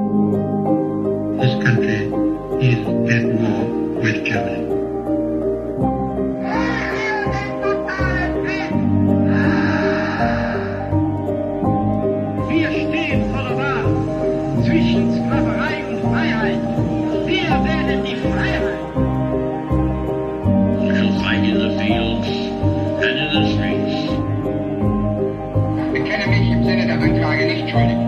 This country is at war with Germany. Wir stehen vor der Wahl zwischen Sklaverei und Freiheit. Wir wählen die Freiheit. We shall fight in the fields and in the streets. Ich bekenne mich im Sinne der Anklage nicht schuldig.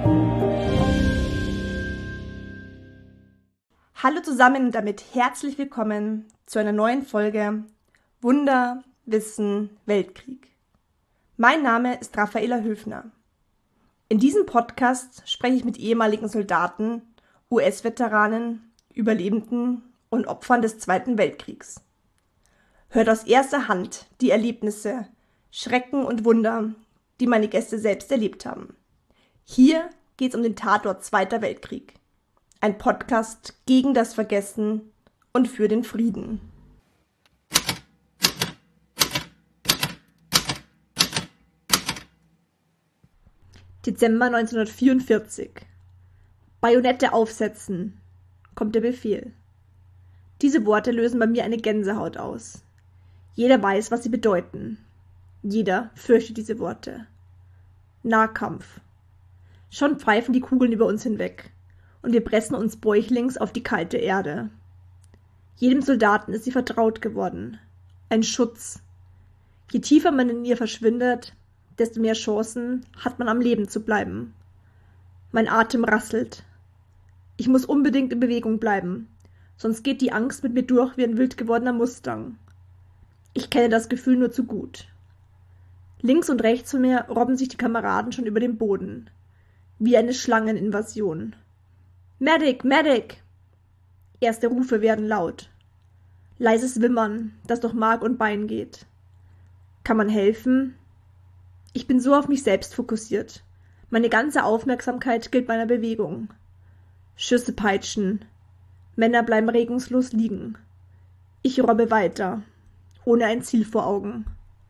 Hallo zusammen und damit herzlich willkommen zu einer neuen Folge Wunder, Wissen, Weltkrieg. Mein Name ist Raffaela Höfner. In diesem Podcast spreche ich mit ehemaligen Soldaten, US-Veteranen, Überlebenden und Opfern des Zweiten Weltkriegs. Hört aus erster Hand die Erlebnisse, Schrecken und Wunder, die meine Gäste selbst erlebt haben. Hier geht es um den Tatort Zweiter Weltkrieg. Ein Podcast gegen das Vergessen und für den Frieden. Dezember 1944. Bajonette aufsetzen, kommt der Befehl. Diese Worte lösen bei mir eine Gänsehaut aus. Jeder weiß, was sie bedeuten. Jeder fürchtet diese Worte. Nahkampf. Schon pfeifen die Kugeln über uns hinweg. Und wir pressen uns bäuchlings auf die kalte Erde. Jedem Soldaten ist sie vertraut geworden. Ein Schutz. Je tiefer man in ihr verschwindet, desto mehr Chancen hat man am Leben zu bleiben. Mein Atem rasselt. Ich muss unbedingt in Bewegung bleiben, sonst geht die Angst mit mir durch wie ein wild gewordener Mustang. Ich kenne das Gefühl nur zu gut. Links und rechts von mir robben sich die Kameraden schon über den Boden. Wie eine Schlangeninvasion. Medic, Medic! Erste Rufe werden laut. Leises Wimmern, das durch Mark und Bein geht. Kann man helfen? Ich bin so auf mich selbst fokussiert. Meine ganze Aufmerksamkeit gilt meiner Bewegung. Schüsse peitschen. Männer bleiben regungslos liegen. Ich robbe weiter, ohne ein Ziel vor Augen.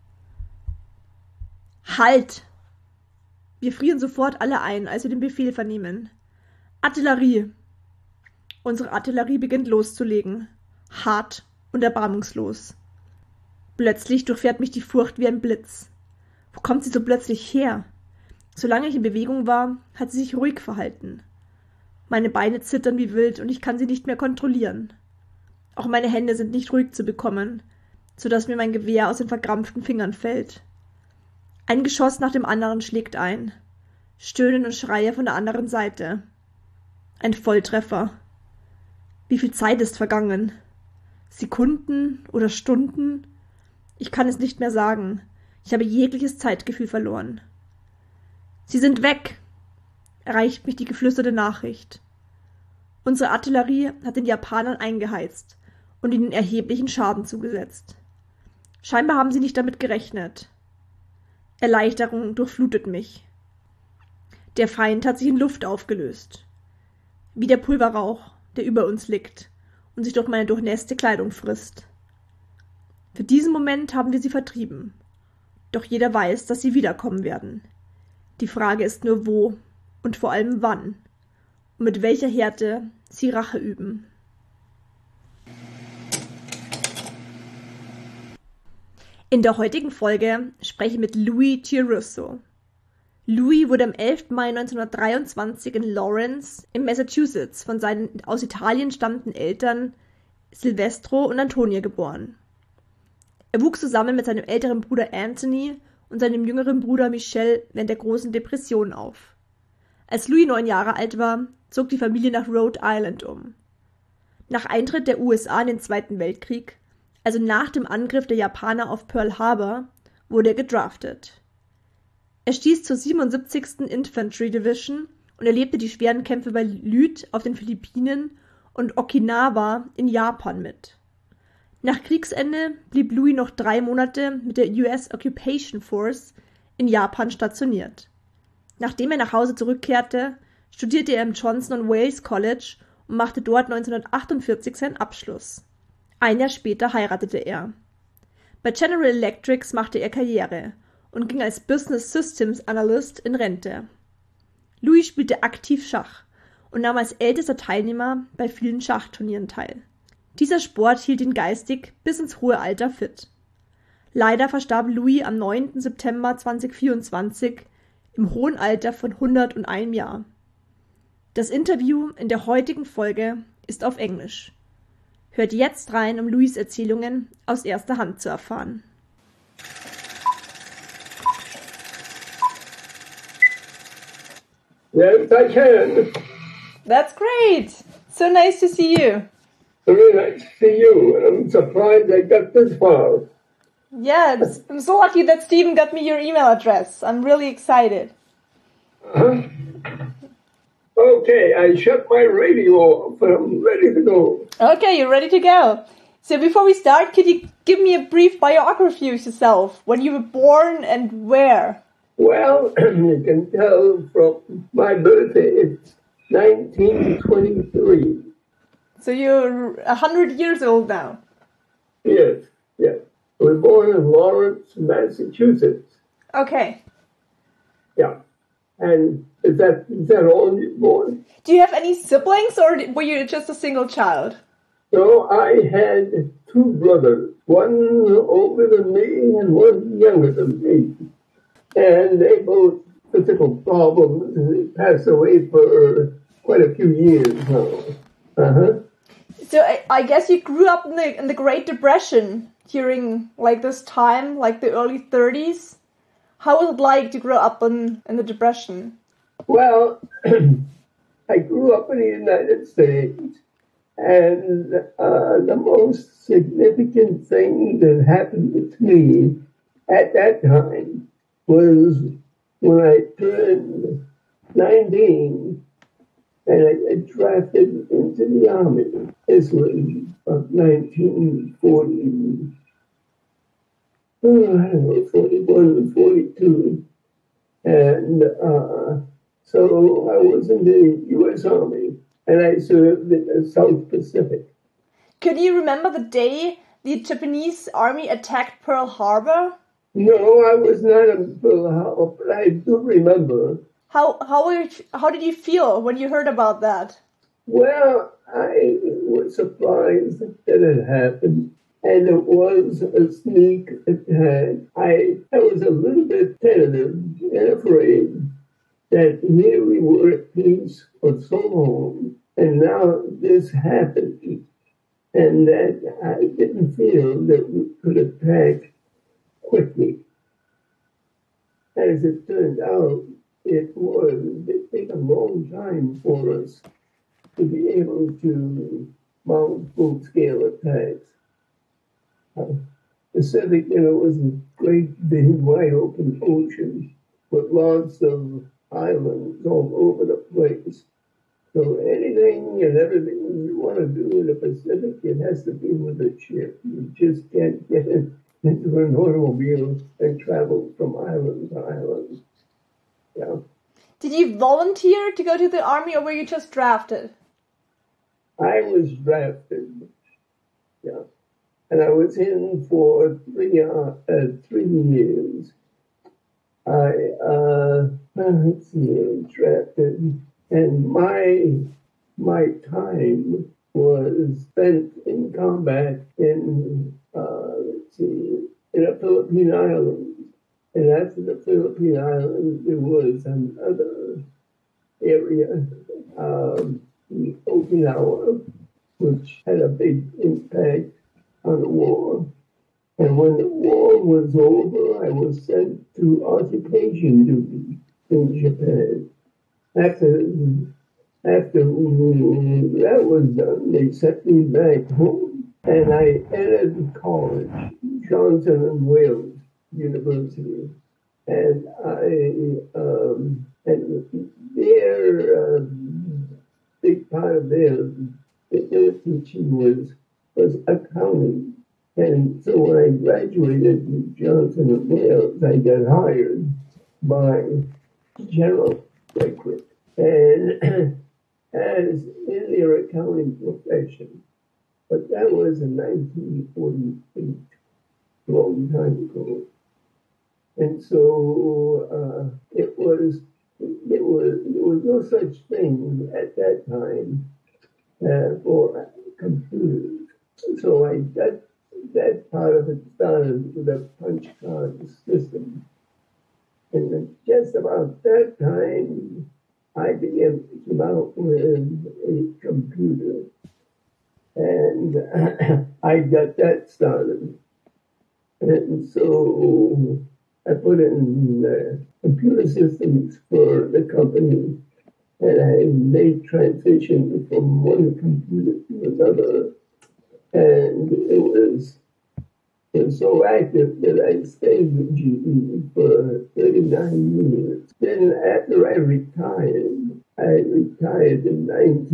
Halt! Wir frieren sofort alle ein, als wir den Befehl vernehmen. Artillerie! Unsere Artillerie beginnt loszulegen. Hart und erbarmungslos. Plötzlich durchfährt mich die Furcht wie ein Blitz. Wo kommt sie so plötzlich her? Solange ich in Bewegung war, hat sie sich ruhig verhalten. Meine Beine zittern wie wild und ich kann sie nicht mehr kontrollieren. Auch meine Hände sind nicht ruhig zu bekommen, sodass mir mein Gewehr aus den verkrampften Fingern fällt. Ein Geschoss nach dem anderen schlägt ein. Stöhnen und Schreie von der anderen Seite. Ein Volltreffer. Wie viel Zeit ist vergangen? Sekunden oder Stunden? Ich kann es nicht mehr sagen. Ich habe jegliches Zeitgefühl verloren. Sie sind weg, erreicht mich die geflüsterte Nachricht. Unsere Artillerie hat den Japanern eingeheizt und ihnen erheblichen Schaden zugesetzt. Scheinbar haben sie nicht damit gerechnet. Erleichterung durchflutet mich. Der Feind hat sich in Luft aufgelöst. Wie der Pulverrauch, der über uns liegt und sich durch meine durchnässte Kleidung frisst. Für diesen Moment haben wir sie vertrieben. Doch jeder weiß, dass sie wiederkommen werden. Die Frage ist nur wo und vor allem wann und mit welcher Härte sie Rache üben. In der heutigen Folge spreche ich mit Louis Giarrusso. Louis wurde am 11. Mai 1923 in Lawrence in Massachusetts von seinen aus Italien stammenden Eltern Silvestro und Antonia geboren. Er wuchs zusammen mit seinem älteren Bruder Anthony und seinem jüngeren Bruder Michel während der Großen Depression auf. Als Louis 9 Jahre alt war, zog die Familie nach Rhode Island um. Nach Eintritt der USA in den Zweiten Weltkrieg, also nach dem Angriff der Japaner auf Pearl Harbor, wurde er gedraftet. Er stieß zur 77. Infantry Division und erlebte die schweren Kämpfe bei Leyte auf den Philippinen und Okinawa in Japan mit. Nach Kriegsende blieb Louis noch 3 Monate mit der US Occupation Force in Japan stationiert. Nachdem er nach Hause zurückkehrte, studierte er im Johnson & Wales College und machte dort 1948 seinen Abschluss. Ein Jahr später heiratete er. Bei General Electric machte er Karriere und ging als Business Systems Analyst in Rente. Louis spielte aktiv Schach und nahm als ältester Teilnehmer bei vielen Schachturnieren teil. Dieser Sport hielt ihn geistig bis ins hohe Alter fit. Leider verstarb Louis am 9. September 2024 im hohen Alter von 101 Jahren. Das Interview in der heutigen Folge ist auf Englisch. Hört jetzt rein, um Louis' Erzählungen aus erster Hand zu erfahren. Yes, I can. That's great. So nice to see you. Very nice to see you. I'm surprised I got this far. Yeah, I'm so lucky that Stephen got me your email address. I'm really excited. Uh-huh. Okay, I shut my radio off and I'm ready to go. Okay, you're ready to go. So before we start, could you give me a brief biography of yourself? When you were born and where? Well, you can tell from my birthday, it's 1923. So you're 100 years old now. Yes, yes. I was born in Lawrence, Massachusetts. Okay. Yeah. And is that all you born? Do you have any siblings or were you just a single child? So I had two brothers, one older than me and one younger than me. And they both physical problems. They passed away for quite a few years now. Uh-huh. So I guess you grew up in the Great Depression during like this time, like the early 30s. How was it like to grow up in the Depression? Well, I grew up in the United States, and the most significant thing that happened to me at that time was when I turned 19 and I got drafted into the Army. This was 1940, I don't know, 41, 42. And so I was in the U.S. Army, and I served in the South Pacific. Could you remember the day the Japanese army attacked Pearl Harbor? No, I was not in Pearl Harbor, but I do remember. How did you feel when you heard about that? Well, I was surprised that it happened, and it was a sneak attack. I was a little bit tentative and afraid that here we were at peace for so long, and now this happened, and that I didn't feel that we could attack quickly. As it turned out, it took a long time for us to be able to mount full-scale attacks. Pacific, was a great, big, wide-open ocean with lots of islands all over the place. So anything and everything you want to do in the Pacific, it has to be with a ship. You just can't get into an automobile and travel from island to island. Yeah. Did you volunteer to go to the army or were you just drafted? I was drafted. Yeah. And I was in for 3 years. Drafted, and my time was spent in combat in the Philippine Islands. And after the Philippine Islands, there was another area, Okinawa, which had a big impact on the war. And when the war was over, I was sent to occupation duty in Japan. After that was done, they sent me back home, and I entered college, Johnson and Wales University, and their big part of their teaching was accounting. And so when I graduated from Johnson and Wales, I got hired by General Electric and as in their accounting profession. But that was in 1948, a long time ago. And so it was there was no such thing at that time for computers. So I that part of it started with a punch card system. And then just about that time, I began to come out with a computer. And I got that started. And so I put in computer systems for the company, and I made transition from one computer to another. And it was so active that I stayed with GE for 39 years. Then after I retired in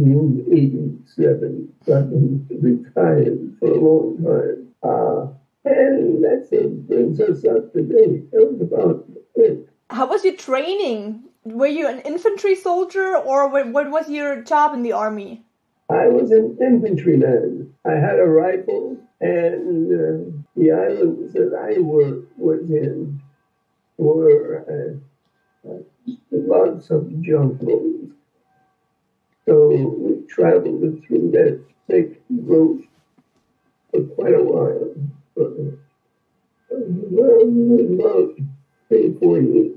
1987. So I've been retired for a long time. And that's what brings us up today. That was about it. How was your training? Were you an infantry soldier, or what was your job in the army? I was an infantryman. I had a rifle, and the islands that I was in were lots of jungles. So we traveled through that thick growth for quite a while. About 3 or 4 years.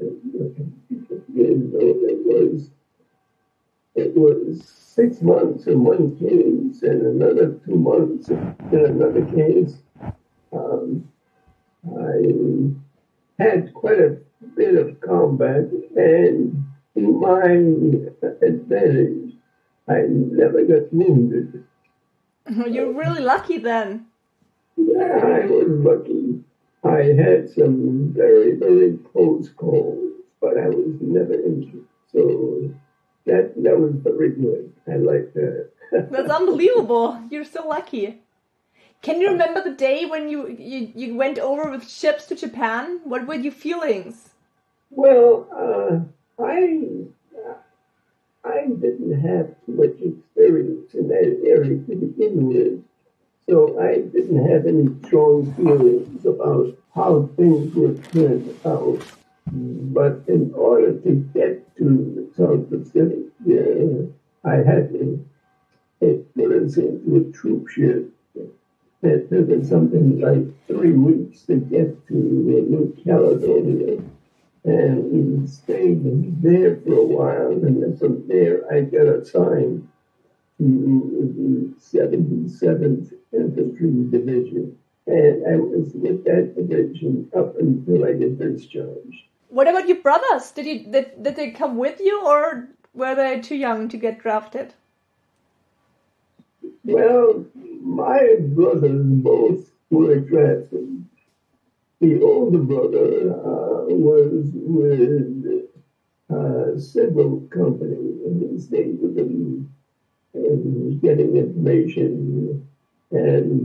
It was 6 months in one case and another 2 months in another case. I had quite a bit of combat, and to my advantage, I never got wounded. You're really lucky then. Yeah, I was lucky. I had some very, very close calls, but I was never injured. So that was very good. I like that. That's unbelievable. You're so lucky. Can you remember the day when you went over with ships to Japan? What were your feelings? Well, I didn't have too much experience in that area to begin with, so I didn't have any strong feelings about how things would turn out. But in order to get to the South Pacific, I had to put us into a troop ship. It took us something like 3 weeks to get to New Caledonia. And we stayed there for a while, and then from there I got assigned to the 77th Infantry Division. And I was with that division up until I got discharged. What about your brothers? Did they come with you, or were they too young to get drafted? Well, my brothers both were drafted. The older brother was with a civil company, and he stayed with them and getting information and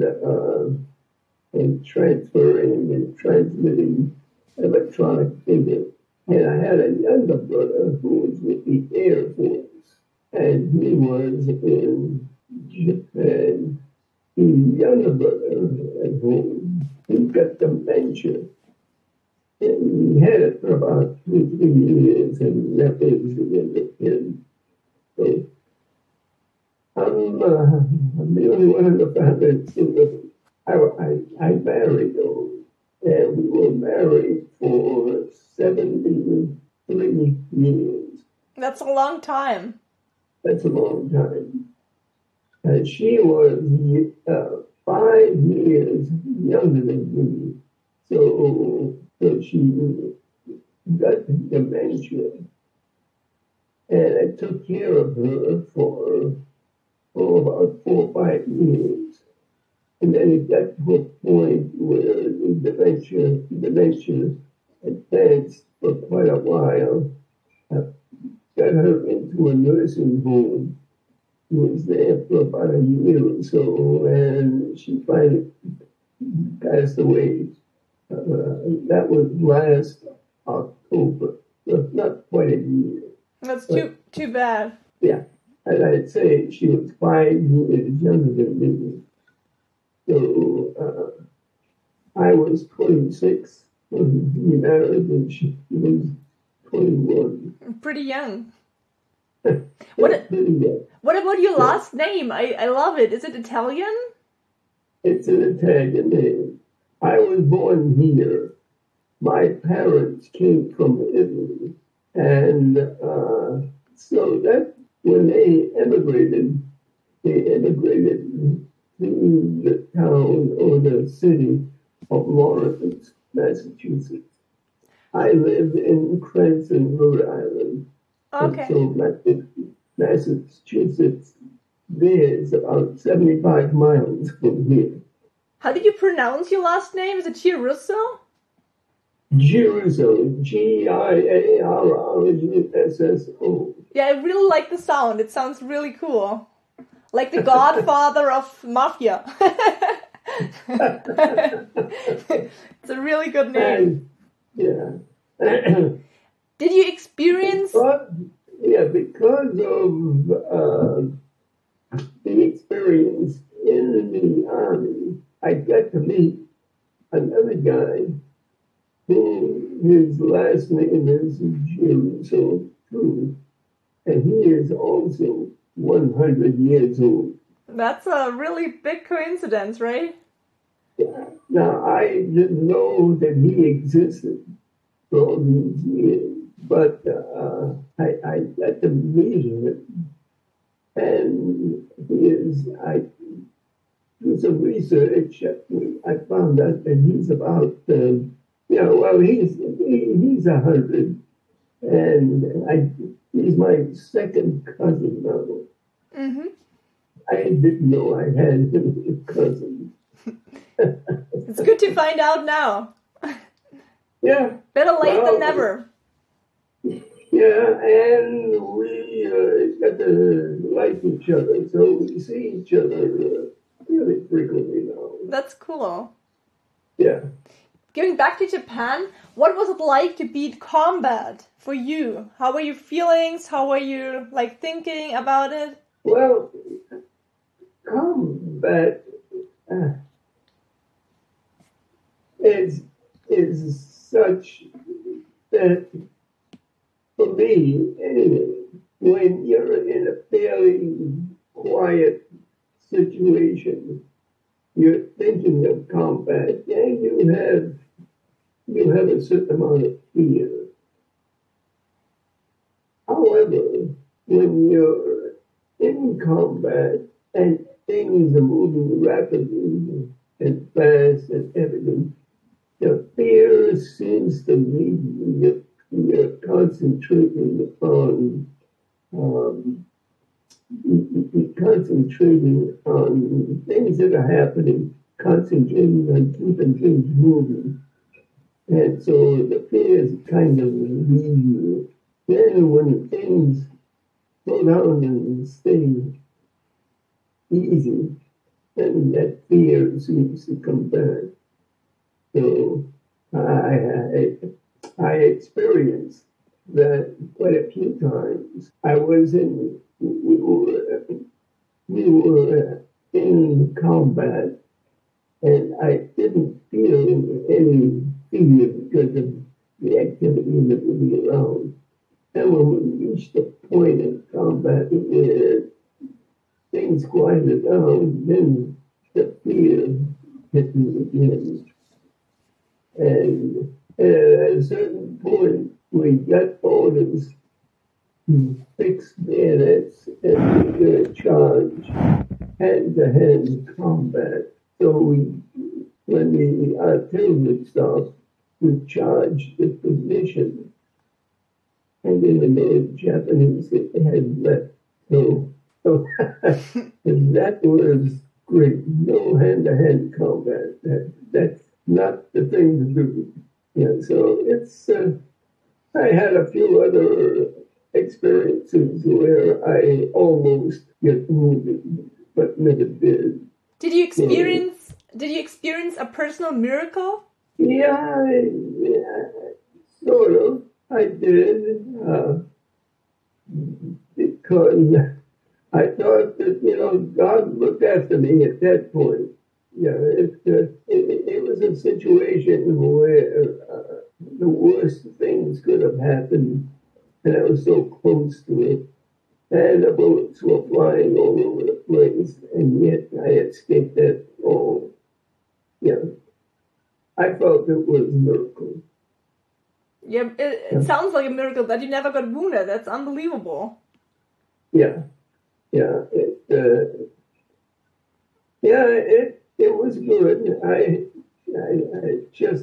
transferring and transmitting electronic data. And I had a younger brother who was with the Air Force, and he was in Japan. The younger brother at home, he got dementia. And he had it for about 2 or 3 years, and that was the end of him. So I'm the only one in the family that's still living. I married him, and we were married for 73 years. That's a long time. That's a long time. And she was 5 years younger than me. So she got dementia. And I took care of her for about 4 or 5 years. And then it got to a point where the dementia advanced for quite a while. I got her into a nursing home. She was there for about a year or so, and she finally passed away. That was last October. So not quite a year. That's too bad. Yeah. And I'd say she was 5 years younger than me. So I was 26 when we married, and she was 21. Pretty young. Pretty young. What about your last name? I love it. Is it Italian? It's an Italian name. I was born here. My parents came from Italy. And so that when they immigrated to the town or the city of Lawrence, Massachusetts. I lived in Cranston, Rhode Island. Okay. And so Massachusetts there is about 75 miles from here. How did you pronounce your last name? Is it Giarrusso? Giarrusso, Giarrusso. Yeah, I really like the sound. It sounds really cool. Like the godfather of mafia. It's a really good name. Yeah. Did you experience... because of the experience in the Army, I got to meet another guy who his last name is Giarrusso too, and he is also 100 years old. That's a really big coincidence, right? Now, I didn't know that he existed for all these years, but I got to meet him, and I do some research. I found out that he's about, he's 100, and he's my second cousin now. Mm-hmm. I didn't know I had a cousin. It's good to find out now. Yeah. Better late than never. Yeah, and we got to like each other, so we see each other really frequently now. That's cool. Yeah. Going back to Japan, what was it like to be in combat for you? How were your feelings? How were you thinking about it? Well, combat is such that, for me anyway, when you're in a fairly quiet situation, you're thinking of combat, and you have a certain amount of fear. However, when you're in combat and things are moving rapidly and fast and everything, the fear seems to me you're concentrating on things that are happening, concentrating on keeping things moving. And so the fears kind of leave you. Then when things slow down and stay easy, then that fear seems to come back. So I experienced that quite a few times. We were in combat, and I didn't feel any fear because of the activity that would be around. And when we reached the point in combat where things quieted down, then the fear hit me again. And at a certain point, we got orders to fix bayonets and we're going to charge hand-to-hand combat. So when the artillery stopped, we charged the position, and then the Japanese had left. So that was great. No hand-to-hand combat. That's not the thing to do. Yeah, so it's. I had a few other experiences where I almost get wounded, but never did. Did you experience a personal miracle? Yeah, sort of. I did because I thought that God looked after me at that point. Yeah, it was a situation where the worst things could have happened, and I was so close to it. And the bullets were flying all over the place, and yet I escaped that all. Yeah, I felt it was a miracle. Yeah, it sounds like a miracle that you never got wounded. That's unbelievable. Yeah, it was good. I just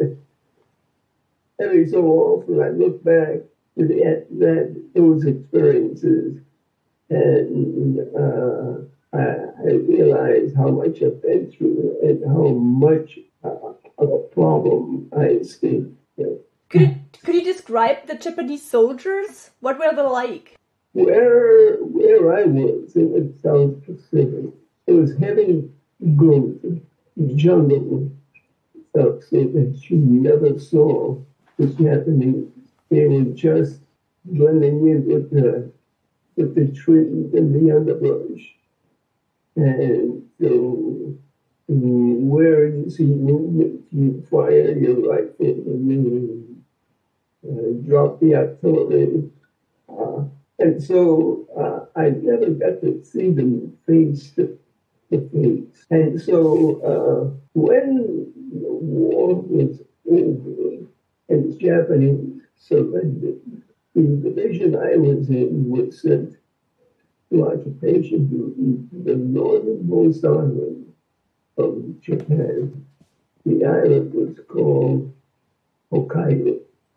every so often I look back to those experiences, and I realize how much I've been through and how much of a problem I escaped. Could you describe the Japanese soldiers? What were they like? Where I was in the South Pacific, it was heavy growth, jungle, stuff so that you never saw the Japanese. They were just blending in with the trees and the underbrush. And so where you see movement, you fire your rifle and then drop the artillery. And so I never got to see them face to face. And so when the war was over and the Japanese surrendered, the division I was in was sent to occupation duty to the northernmost island of Japan. The island was called Hokkaido.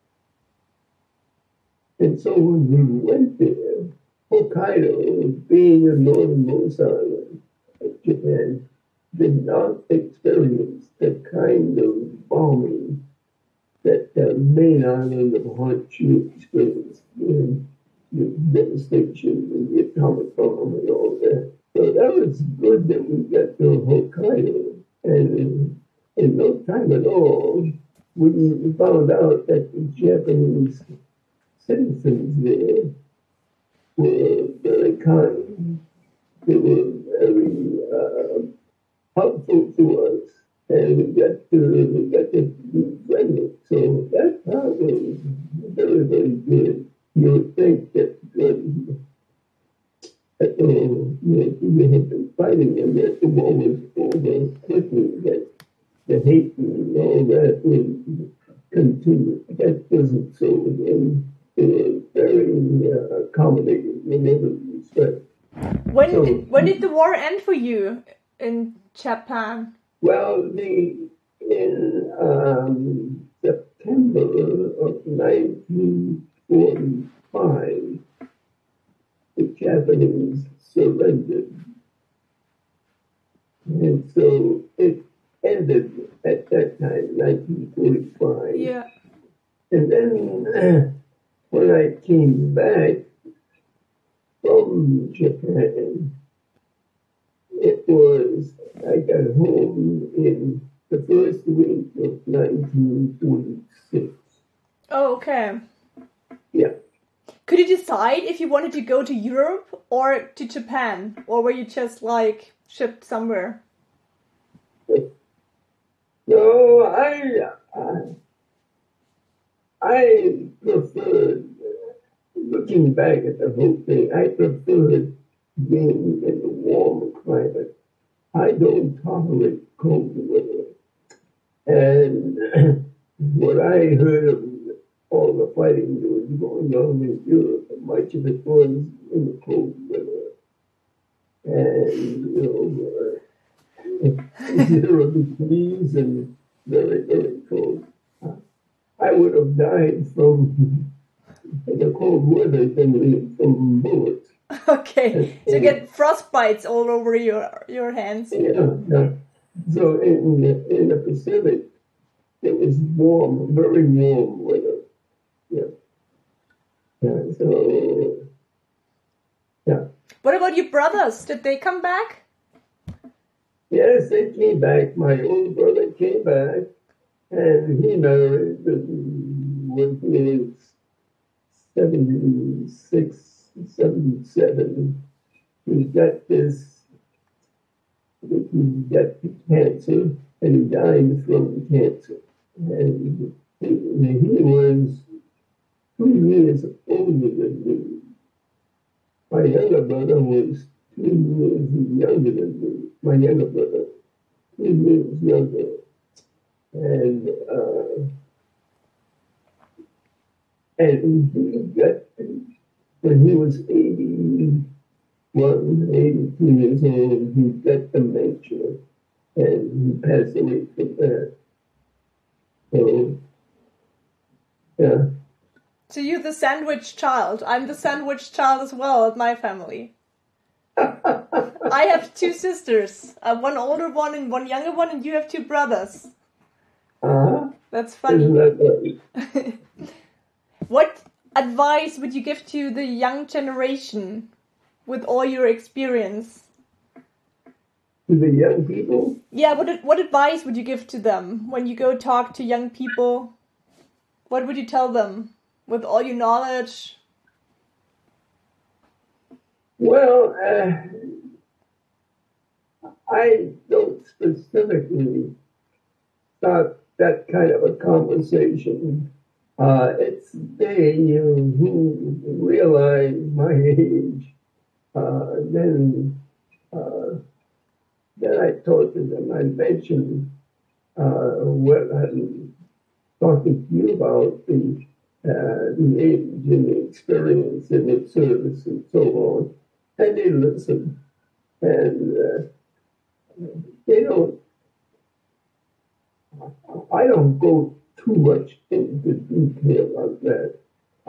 And so when we went there, Hokkaido, being the northernmost island of Japan, did not experience the kind of bombing that the main island of Honshu experienced in the devastation and the atomic bomb and all that. So that was good that we got to Hokkaido. And in no time at all, we found out that the Japanese citizens there were very kind. They were very helpful to us, and we got to be friendly. So that part was very, very good. You would think that we had been fighting and that the war was over quickly, that the hate and all that would continue. That wasn't so. And they were very accommodating in every respect. When did the war end for you in Japan? Well, in September of 1945, the Japanese surrendered. And so it ended at that time, 1945. Yeah. And then when I came back from Japan, I got home in the first week of 1946. Oh, okay. Yeah. Could you decide if you wanted to go to Europe or to Japan? Or were you just like shipped somewhere? No, I preferred, looking back at the whole thing, I preferred being in the warmer climate. I don't tolerate cold weather. And what I heard of all the fighting that was going on in Europe, much of it was in the cold weather. And, 0 degrees and very, very cold. I would have died from the cold weather than from bullets. Okay, so you get frostbites all over your hands. Yeah. So in the Pacific, it was warm, very warm weather. Yeah. So, yeah. What about your brothers? Did they come back? Yes, they came back. My old brother came back, and he married when he was 76, 77. He got cancer, and he died from cancer. And he was 2 years older than me. My younger brother was 2 years younger than me. My younger brother, 2 years younger. And he got, when he was 82 years old, he got dementia, and he passed away from that. So, yeah. So you're the sandwich child. I'm the sandwich child as well at my family. I have 2 sisters, one older one and one younger one, and you have 2 brothers. That's funny. Isn't that right? What advice would you give to the young generation with all your experience? To the young people? Yeah, what advice would you give to them when you go talk to young people? What would you tell them with all your knowledge? Well, I don't specifically start that kind of a conversation. It's they who realize my age. Then I talk to them. I mention what I'm talking to you about, the age and the experience and the service and so on. And they listen. And they don't, I don't go too much into detail on that.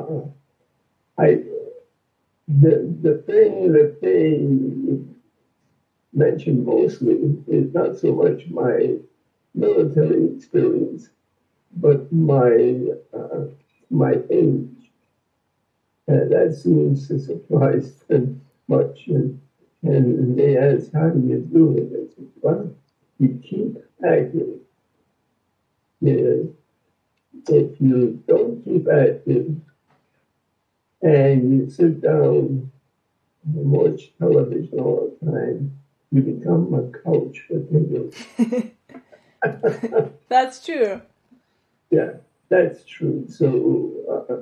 The thing that they mention mostly is not so much my military experience, but my age. And that seems to surprise them much. And they ask, how do you do it? I said, well, you keep active. Yeah. If you don't keep active and you sit down and watch television all the time, you become a couch potato. That's true. Yeah, that's true. So,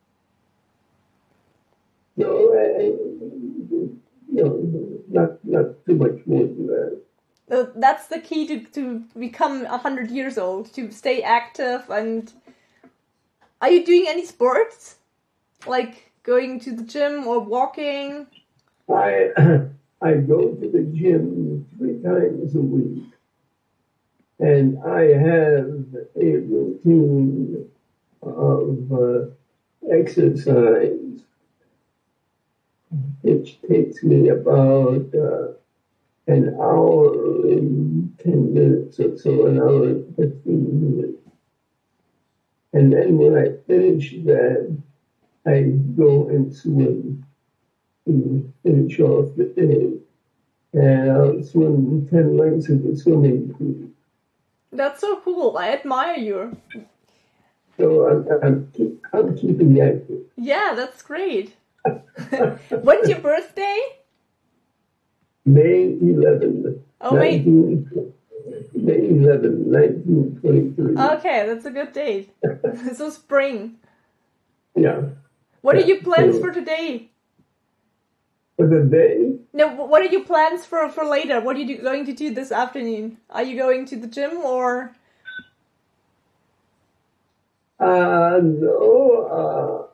not too much more than that. So that's the key to become 100 years old, to stay active. And are you doing any sports? Like going to the gym or walking? I go to the gym 3 times a week. And I have a routine of exercise, which takes me about an hour and 10 minutes or so, an hour and 15 minutes. And then when I finish that, I go and swim to finish off the day. And I'll swim 10 lengths of the swimming pool. That's so cool. I admire you. So I'm keeping active. Yeah, that's great. When's your birthday? May 11th. Oh, May 11th, 1923. Okay, that's a good date. So spring. Yeah. What are your plans for today? For the day? No, what are your plans for later? What are you going to do this afternoon? Are you going to the gym or? No.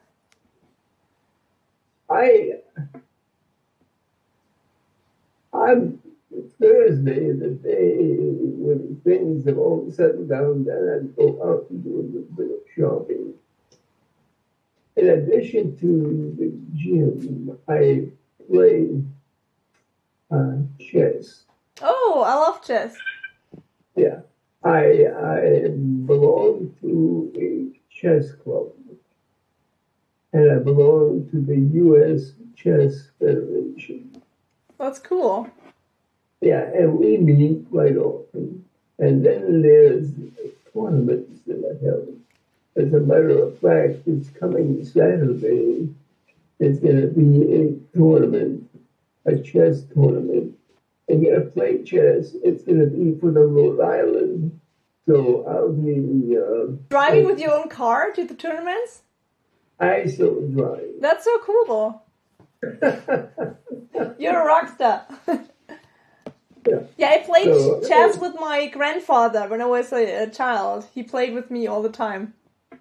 I'm Thursday, the day when things have all settled down, then I'd go out and do a little bit of shopping. In addition to the gym, I play chess. Oh, I love chess. Yeah, I belong to a chess club, and I belong to the U.S. Chess Federation. That's cool. Yeah, and we meet quite often. And then there's tournaments that are held. As a matter of fact, it's coming Saturday. There's going to be a tournament, a chess tournament. And you're going to play chess. It's going to be for the Rhode Island So I'll be Driving with your own car to the tournaments? I still drive. That's so cool. You're a rock star. Yeah, I played chess with my grandfather when I was a child. He played with me all the time.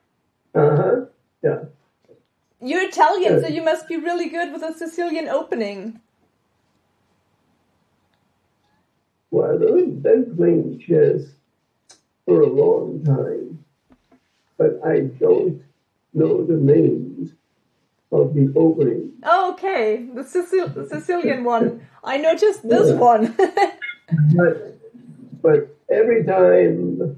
Yeah. You're Italian, so you must be really good with a Sicilian opening. Well, I've been playing chess for a long time, but I don't know the names of the openings. Oh, okay. The Sicilian one. I know just this one. but every time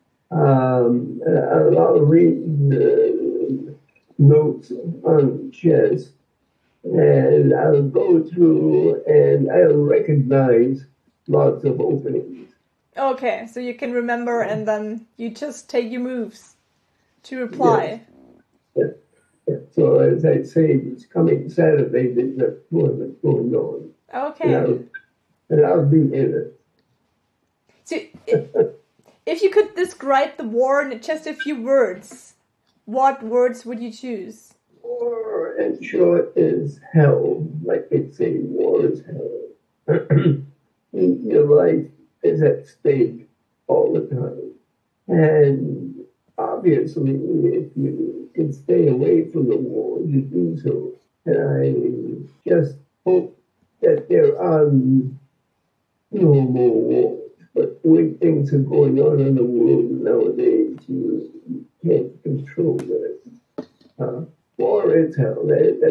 I'll read notes on chess, and I'll go through and I'll recognize lots of openings. Okay, so you can remember and then you just take your moves to reply. Yes. Yeah. So as I say, it's coming Saturday, there's a tournament going on. Okay. And I'll be in it. So if you could describe the war in just a few words, what words would you choose? War, in short, is hell. Like they say, war is hell. Your life is at stake all the time. And obviously, if you can stay away from the war, you do so. And I just hope that there are no more wars. But the way things are going on in the world nowadays, you can't control that. War is hell.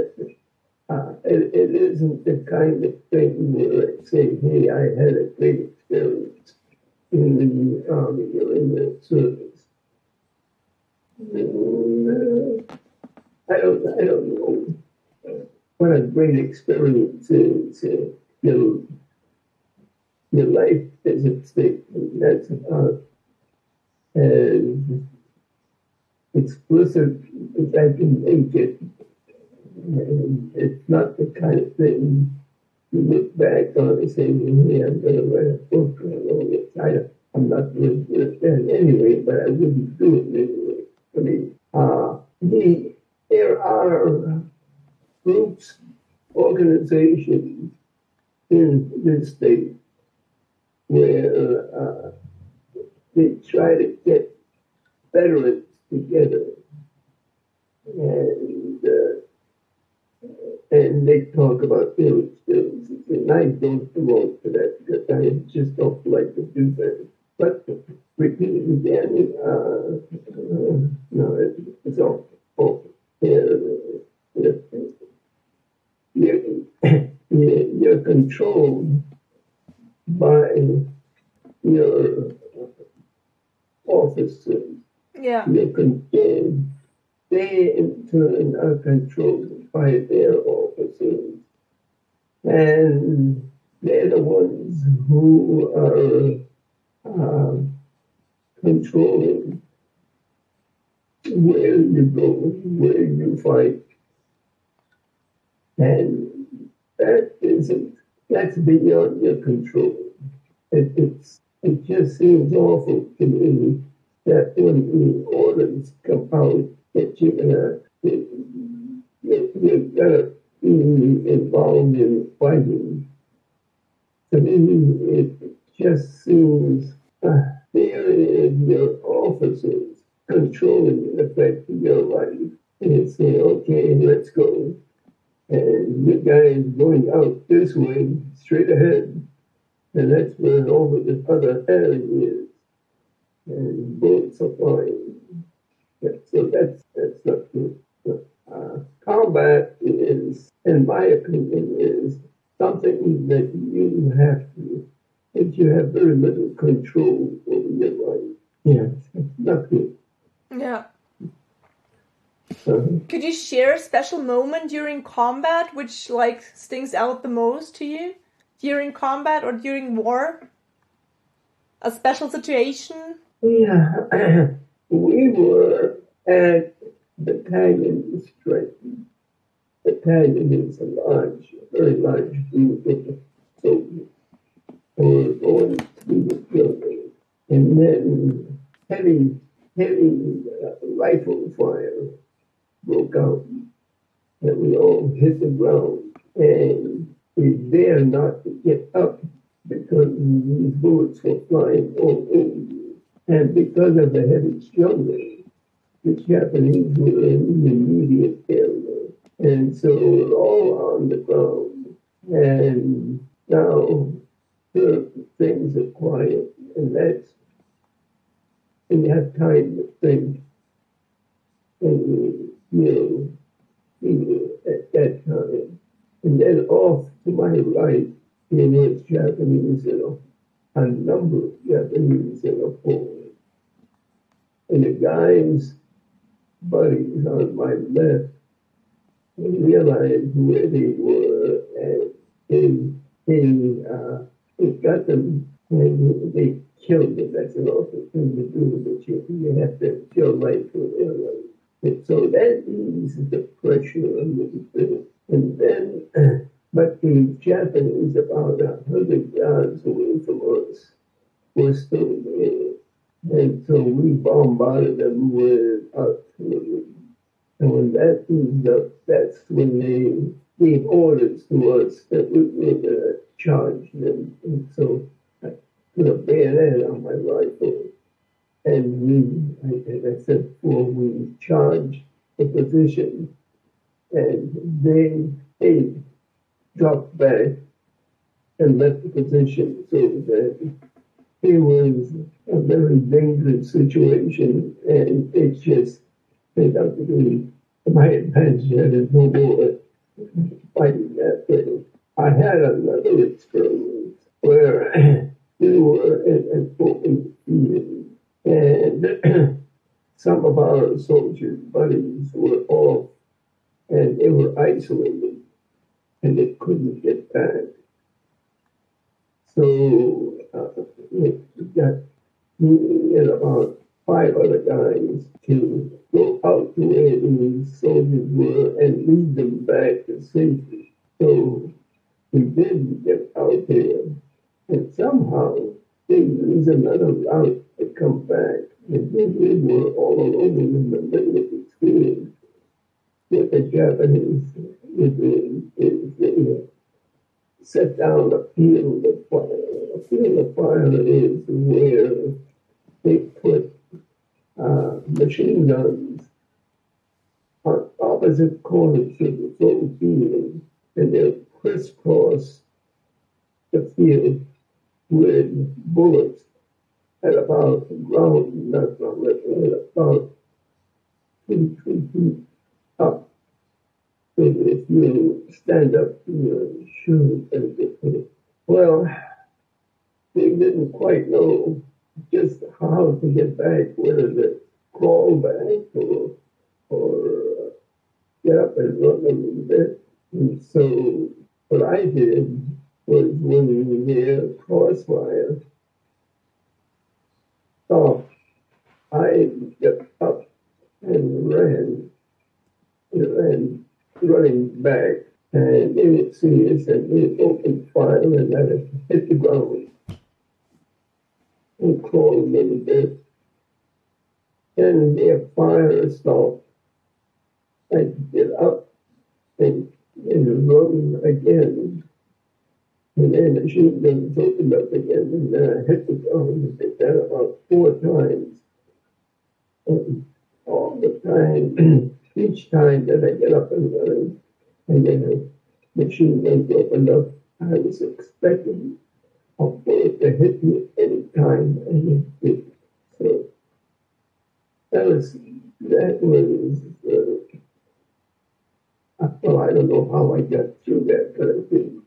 It isn't the kind of thing where I say, hey, I had a great experience in the army or in the service. I don't know what a great experience is. Your life is at stake. That's about as explicit as I can make it. And it's not the kind of thing you look back on and say, hey, I'm going to write a book on all this. I'm not going to do it anyway, but I wouldn't do it anyway. I mean, there are groups, organizations in this state where they try to get veterans together and they talk about their experiences. And I don't belong to that because I just don't like to do that. But repeating again, no, it's all. You're controlled by your officers. Yeah. You're controlled. They in turn are controlled by their officers. And they're the ones who are controlling where you go, where you fight. And that's beyond your control. It just seems awful to me that when the orders come out that you're gonna be involved in fighting, to me it just seems there is your officers controlling the effect of your life and say, okay, let's go. And the guy is going out this way, straight ahead, and that's where all of the other area is. And bullets are flying. Yeah, so that's not good. Combat is, in my opinion, is something that you have very little control over your life. Yeah, it's not good. Yeah. Could you share a special moment during combat which stings out the most to you? During combat or during war? A special situation? Yeah, we were at battalion strength. Battalion is a very large group of soldiers who were going through the building. And then heavy rifle fire broke out, and we all hit the ground, and we dare not to get up because these bullets were flying all over you. And because of the heavy struggle, the Japanese were in the immediate area. And so we're all on the ground. And now things are quiet. And that's when you have time to think. And you feel at that time. And then off to my right, there was Japanese a number of Japanese in a pole. And the guy's buddies on my left realized where they were, and they got them, and they killed them. That's an awful thing to do, but you have to kill right for their life. And so that eases the pressure a little bit. And then, but the Japanese, about 100 yards away from us, were still there. And so we bombarded them with artillery. And when that eased up, that's when they gave orders to us that we were going to charge them. And so I put a bayonet on my rifle. And we, as I said before, we charged the position. And they dropped back and left the position, so that it was a very dangerous situation, and it just turned out to be my advantage. I didn't know more fighting that thing. I had another experience where we were in an open field, and some of our soldier buddies were off, and they were isolated, and they couldn't get back. So we got me and about 5 other guys to go out to where these soldiers were and lead them back to safety. So we did get out there, and somehow they used another route to come back. And then we were all alone in the middle of the field. What the Japanese were doing is they set down a field of fire. A field of fire is where they put machine guns on opposite corners of the full field, and they'll crisscross the field with bullets at about ground, not from it, about 2 feet up. So if you stand up in your shoes and get it. Well, they didn't quite know just how to get back, whether to crawl back or get up and run a little bit. And so what I did was when the crossfire stopped, I got up and ran running back, and they would see us, and we'd open fire, and I'd hit the ground and crawl a little bit. And their fire stopped. I'd get up and run again. And then the machine guns opened up again, and then I hit the ground and did that about 4 times. And all the time, each time that I get up and run, and then the machine guns opened up, I was expecting a bullet to hit me any time, and it did. So that was well, I don't know how I got through that, but I did.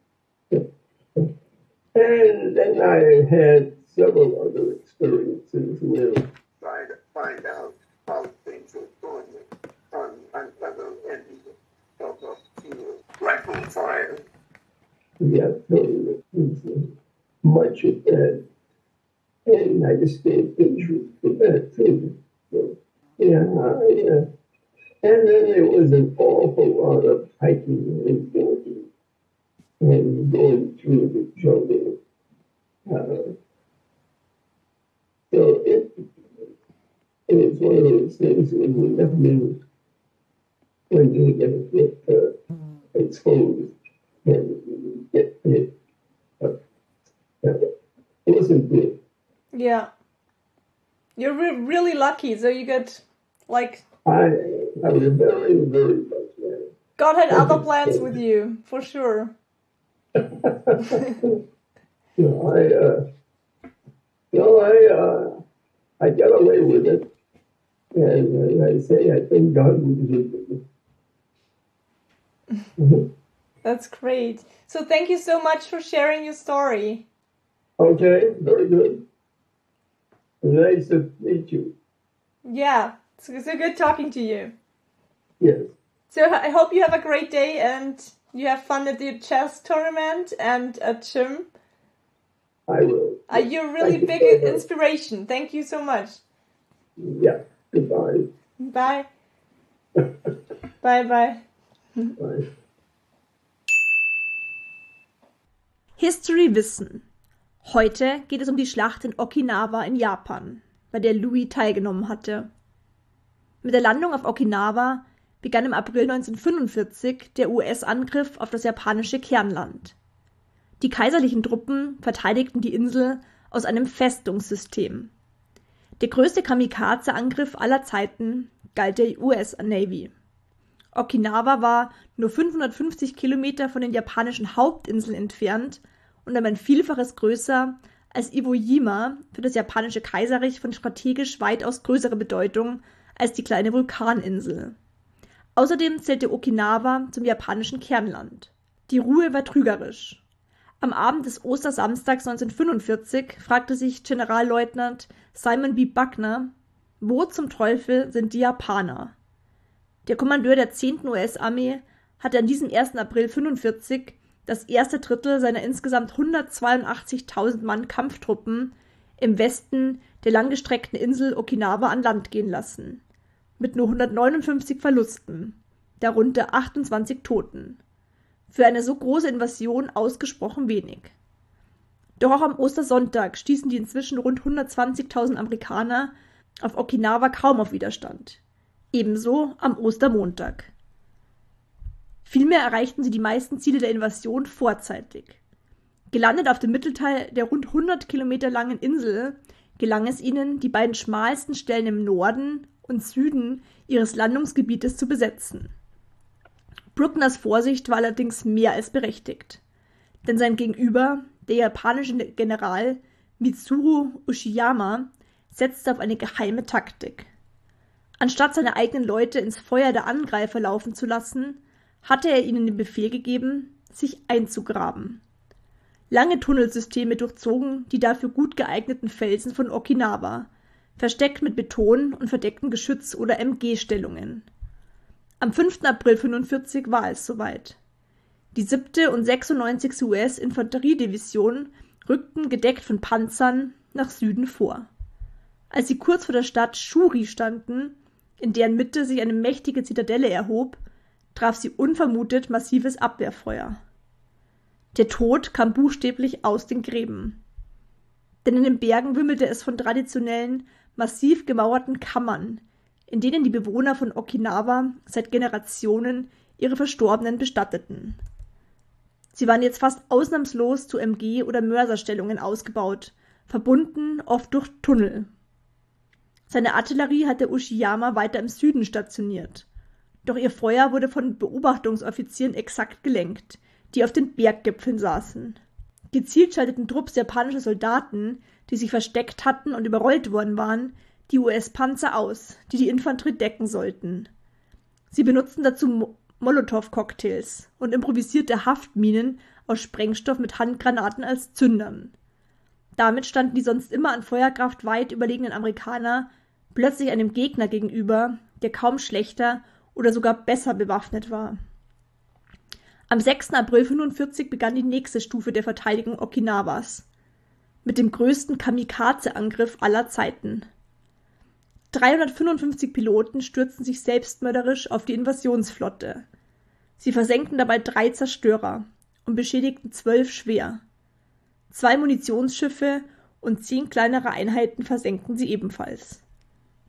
And then I had several other experiences where trying to find out how things were going on other ends of the field. Rifle fire. The artillery was much of that. And I just stayed patient for that too. So, yeah. And then there was an awful lot of hiking and walking and going through the jungle. So it's one of those things that you never knew when you get exposed and get hit. It wasn't good. Yeah. You're really lucky. So you got, like... I was very, very lucky. God had other plans with you, for sure. I got away with it. And I say, I think God was with me. That's great. So thank you so much for sharing your story. Okay, very good. Nice to meet you. Yeah, it's so good talking to you. Yes. So I hope you have a great day and you have fun at the chess tournament and at gym. I will. You're really Thank you big very much. inspiration. Thank you so much. Yeah. Goodbye. Bye. Bye. Bye. History Wissen. Heute geht es um die Schlacht in Okinawa in Japan, bei der Louis teilgenommen hatte. Mit der Landung auf Okinawa begann im April 1945 der US-Angriff auf das japanische Kernland. Die kaiserlichen Truppen verteidigten die Insel aus einem Festungssystem. Der größte Kamikaze-Angriff aller Zeiten galt der US Navy. Okinawa war nur 550 Kilometer von den japanischen Hauptinseln entfernt und um ein Vielfaches größer als Iwo Jima, für das japanische Kaiserreich von strategisch weitaus größerer Bedeutung als die kleine Vulkaninsel. Außerdem zählte Okinawa zum japanischen Kernland. Die Ruhe war trügerisch. Am Abend des Ostersamstags 1945 fragte sich Generalleutnant Simon B. Buckner, wo zum Teufel sind die Japaner? Der Kommandeur der 10. US-Armee hatte an diesem 1. April 1945 das erste Drittel seiner insgesamt 182.000 Mann Kampftruppen im Westen der langgestreckten Insel Okinawa an Land gehen lassen, mit nur 159 Verlusten, darunter 28 Toten. Für eine so große Invasion ausgesprochen wenig. Doch auch am Ostersonntag stießen die inzwischen rund 120.000 Amerikaner auf Okinawa kaum auf Widerstand. Ebenso am Ostermontag. Vielmehr erreichten sie die meisten Ziele der Invasion vorzeitig. Gelandet auf dem Mittelteil der rund 100 Kilometer langen Insel gelang es ihnen, die beiden schmalsten Stellen im Norden und Süden ihres Landungsgebietes zu besetzen. Bruckners Vorsicht war allerdings mehr als berechtigt, denn sein Gegenüber, der japanische General Mitsuru Uchiyama, setzte auf eine geheime Taktik. Anstatt seine eigenen Leute ins Feuer der Angreifer laufen zu lassen, hatte er ihnen den Befehl gegeben, sich einzugraben. Lange Tunnelsysteme durchzogen die dafür gut geeigneten Felsen von Okinawa, versteckt mit Beton und verdeckten Geschütz- oder MG-Stellungen. Am 5. April 1945 war es soweit. Die 7. und 96. US-Infanteriedivision rückten gedeckt von Panzern nach Süden vor. Als sie kurz vor der Stadt Shuri standen, in deren Mitte sich eine mächtige Zitadelle erhob, traf sie unvermutet massives Abwehrfeuer. Der Tod kam buchstäblich aus den Gräben. Denn in den Bergen wimmelte es von traditionellen, massiv gemauerten Kammern, in denen die Bewohner von Okinawa seit Generationen ihre Verstorbenen bestatteten. Sie waren jetzt fast ausnahmslos zu MG- oder Mörserstellungen ausgebaut, verbunden oft durch Tunnel. Seine Artillerie hatte Uchiyama weiter im Süden stationiert, doch ihr Feuer wurde von Beobachtungsoffizieren exakt gelenkt, die auf den Berggipfeln saßen. Gezielt schalteten Trupps japanischer Soldaten, die sich versteckt hatten und überrollt worden waren, die US-Panzer aus, die die Infanterie decken sollten. Sie benutzten dazu Molotow-Cocktails und improvisierte Haftminen aus Sprengstoff mit Handgranaten als Zündern. Damit standen die sonst immer an Feuerkraft weit überlegenen Amerikaner plötzlich einem Gegner gegenüber, der kaum schlechter oder sogar besser bewaffnet war. Am 6. April 1945 begann die nächste Stufe der Verteidigung Okinawas, mit dem größten Kamikaze-Angriff aller Zeiten. 355 Piloten stürzten sich selbstmörderisch auf die Invasionsflotte. Sie versenkten dabei 3 Zerstörer und beschädigten 12 schwer. 2 Munitionsschiffe und 10 kleinere Einheiten versenkten sie ebenfalls.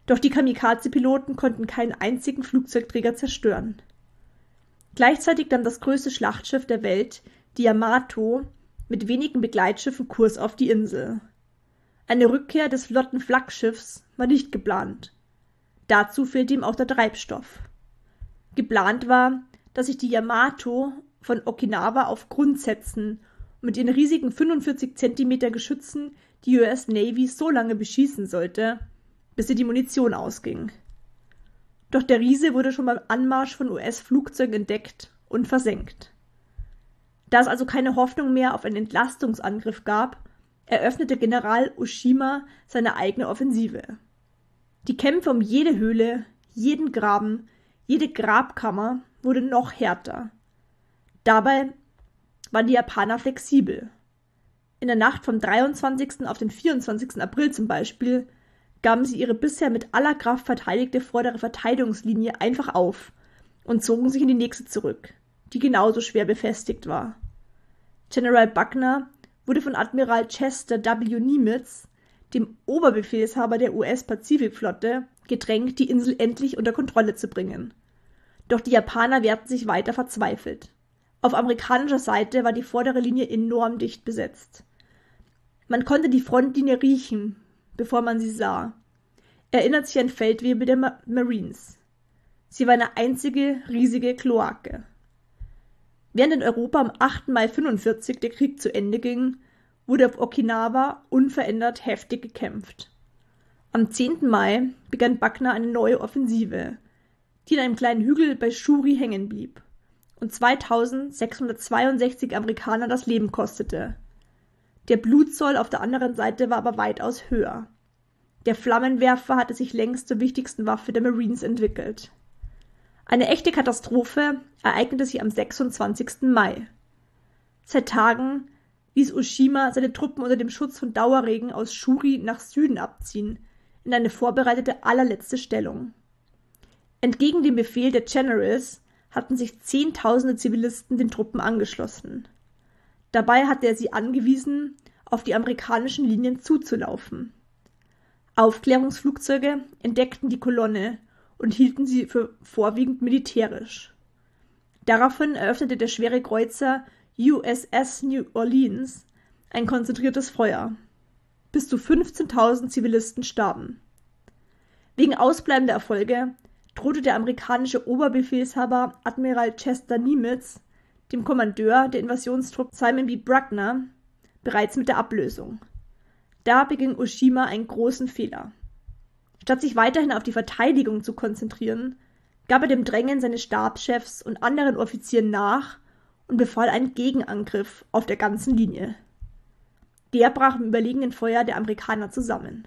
Doch die Kamikaze-Piloten konnten keinen einzigen Flugzeugträger zerstören. Gleichzeitig nahm das größte Schlachtschiff der Welt, die Yamato, mit wenigen Begleitschiffen Kurs auf die Insel. Eine Rückkehr des Flottenflaggschiffs war nicht geplant. Dazu fehlte ihm auch der Treibstoff. Geplant war, dass sich die Yamato von Okinawa auf Grund setzen und mit ihren riesigen 45 cm Geschützen die US Navy so lange beschießen sollte, bis ihr die Munition ausging. Doch der Riese wurde schon beim Anmarsch von US-Flugzeugen entdeckt und versenkt. Da es also keine Hoffnung mehr auf einen Entlastungsangriff gab, eröffnete General Oshima seine eigene Offensive. Die Kämpfe um jede Höhle, jeden Graben, jede Grabkammer wurde noch härter. Dabei waren die Japaner flexibel. In der Nacht vom 23. auf den 24. April zum Beispiel gaben sie ihre bisher mit aller Kraft verteidigte vordere Verteidigungslinie einfach auf und zogen sich in die nächste zurück, die genauso schwer befestigt war. General Buckner wurde von Admiral Chester W. Nimitz, dem Oberbefehlshaber der US-Pazifikflotte, gedrängt, die Insel endlich unter Kontrolle zu bringen. Doch die Japaner wehrten sich weiter verzweifelt. Auf amerikanischer Seite war die vordere Linie enorm dicht besetzt. Man konnte die Frontlinie riechen, bevor man sie sah. Erinnert sich an Feldwebel der Marines. Sie war eine einzige riesige Kloake. Während in Europa am 8. Mai 1945 der Krieg zu Ende ging, wurde auf Okinawa unverändert heftig gekämpft. Am 10. Mai begann Buckner eine neue Offensive, die in einem kleinen Hügel bei Shuri hängen blieb und 2662 Amerikaner das Leben kostete. Der Blutzoll auf der anderen Seite war aber weitaus höher. Der Flammenwerfer hatte sich längst zur wichtigsten Waffe der Marines entwickelt. Eine echte Katastrophe ereignete sich am 26. Mai. Seit Tagen ließ Oshima seine Truppen unter dem Schutz von Dauerregen aus Shuri nach Süden abziehen, in eine vorbereitete allerletzte Stellung. Entgegen dem Befehl der Generals hatten sich Zehntausende Zivilisten den Truppen angeschlossen. Dabei hatte er sie angewiesen, auf die amerikanischen Linien zuzulaufen. Aufklärungsflugzeuge entdeckten die Kolonne und hielten sie für vorwiegend militärisch. Daraufhin eröffnete der schwere Kreuzer USS New Orleans ein konzentriertes Feuer. Bis zu 15.000 Zivilisten starben. Wegen ausbleibender Erfolge drohte der amerikanische Oberbefehlshaber Admiral Chester Nimitz dem Kommandeur der Invasionstruppe Simon B. Buckner bereits mit der Ablösung. Da beging Oshima einen großen Fehler. Statt sich weiterhin auf die Verteidigung zu konzentrieren, gab er dem Drängen seines Stabschefs und anderen Offizieren nach und befahl einen Gegenangriff auf der ganzen Linie. Der brach im überlegenen Feuer der Amerikaner zusammen.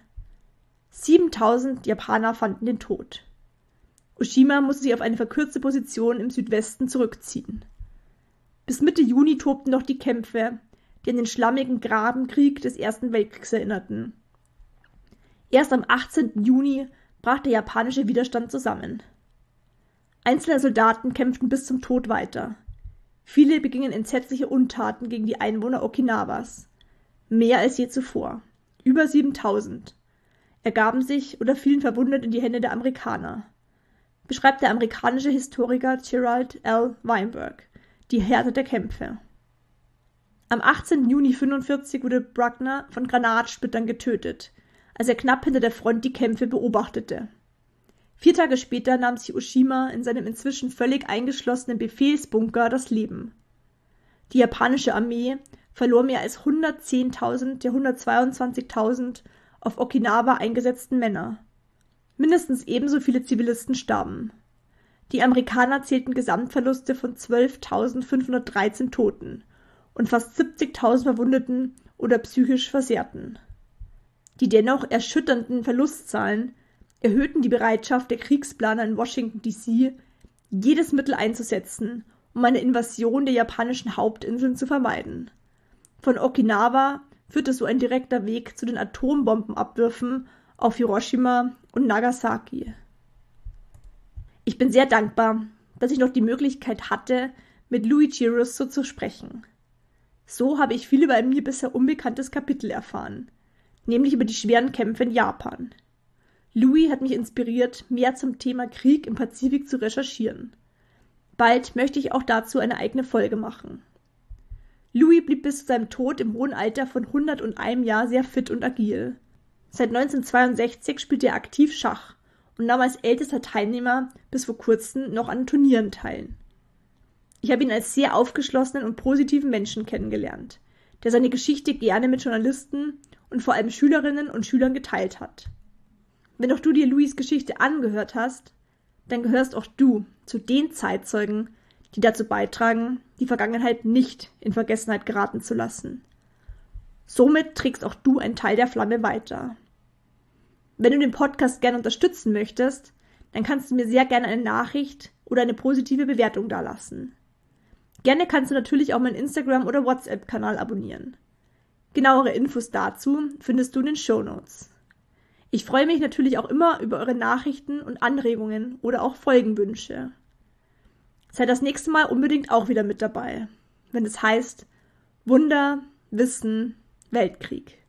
7.000 Japaner fanden den Tod. Oshima musste sich auf eine verkürzte Position im Südwesten zurückziehen. Bis Mitte Juni tobten noch die Kämpfe, die an den schlammigen Grabenkrieg des Ersten Weltkriegs erinnerten. Erst am 18. Juni brach der japanische Widerstand zusammen. Einzelne Soldaten kämpften bis zum Tod weiter. Viele begingen entsetzliche Untaten gegen die Einwohner Okinawas. Mehr als je zuvor. Über 7.000. Ergaben sich oder fielen verwundet in die Hände der Amerikaner. Beschreibt der amerikanische Historiker Gerald L. Weinberg die Härte der Kämpfe. Am 18. Juni 1945 wurde Buckner von Granatsplittern getötet, als er knapp hinter der Front die Kämpfe beobachtete. 4 Tage später nahm sich Oshima in seinem inzwischen völlig eingeschlossenen Befehlsbunker das Leben. Die japanische Armee verlor mehr als 110.000 der 122.000 auf Okinawa eingesetzten Männer. Mindestens ebenso viele Zivilisten starben. Die Amerikaner zählten Gesamtverluste von 12.513 Toten und fast 70.000 Verwundeten oder psychisch Versehrten. Die dennoch erschütternden Verlustzahlen erhöhten die Bereitschaft der Kriegsplaner in Washington D.C., jedes Mittel einzusetzen, um eine Invasion der japanischen Hauptinseln zu vermeiden. Von Okinawa führte so ein direkter Weg zu den Atombombenabwürfen auf Hiroshima und Nagasaki. Ich bin sehr dankbar, dass ich noch die Möglichkeit hatte, mit Luigi Russo zu sprechen. So habe ich viel über ein mir bisher unbekanntes Kapitel erfahren, nämlich über die schweren Kämpfe in Japan. Louis hat mich inspiriert, mehr zum Thema Krieg im Pazifik zu recherchieren. Bald möchte ich auch dazu eine eigene Folge machen. Louis blieb bis zu seinem Tod im hohen Alter von 101 Jahr sehr fit und agil. Seit 1962 spielte er aktiv Schach und nahm als ältester Teilnehmer bis vor kurzem noch an Turnieren teil. Ich habe ihn als sehr aufgeschlossenen und positiven Menschen kennengelernt, der seine Geschichte gerne mit Journalisten und vor allem Schülerinnen und Schülern geteilt hat. Wenn auch du dir Louis' Geschichte angehört hast, dann gehörst auch du zu den Zeitzeugen, die dazu beitragen, die Vergangenheit nicht in Vergessenheit geraten zu lassen. Somit trägst auch du einen Teil der Flamme weiter. Wenn du den Podcast gerne unterstützen möchtest, dann kannst du mir sehr gerne eine Nachricht oder eine positive Bewertung dalassen. Gerne kannst du natürlich auch meinen Instagram- oder WhatsApp-Kanal abonnieren. Genauere Infos dazu findest du in den Shownotes. Ich freue mich natürlich auch immer über eure Nachrichten und Anregungen oder auch Folgenwünsche. Sei das nächste Mal unbedingt auch wieder mit dabei, wenn es heißt Wunder, Wissen, Weltkrieg.